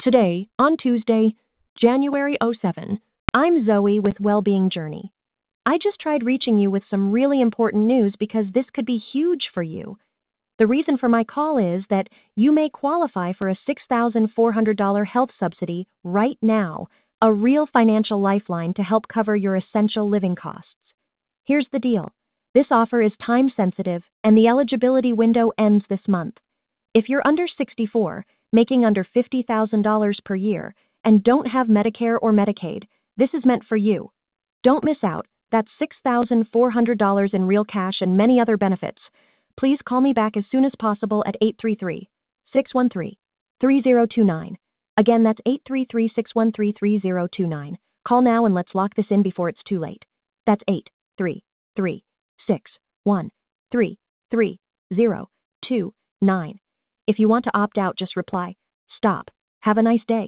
Today, on Tuesday, January 7, I'm Zoe with Wellbeing Journey. I just tried reaching you with some really important news because this could be huge for you. The reason for my call is that you may qualify for a $6,400 health subsidy right now, a real financial lifeline to help cover your essential living costs. Here's the deal. This offer is time sensitive and the eligibility window ends this month. If you're under 64, making under $50,000 per year, and don't have Medicare or Medicaid, this is meant for you. Don't miss out. That's $6,400 in real cash and many other benefits. Please call me back as soon as possible at 833-613-3029. Again, that's 833-613-3029. Call now and let's lock this in before it's too late. That's 833-613-3029. If you want to opt out, just reply, "Stop. Have a nice day."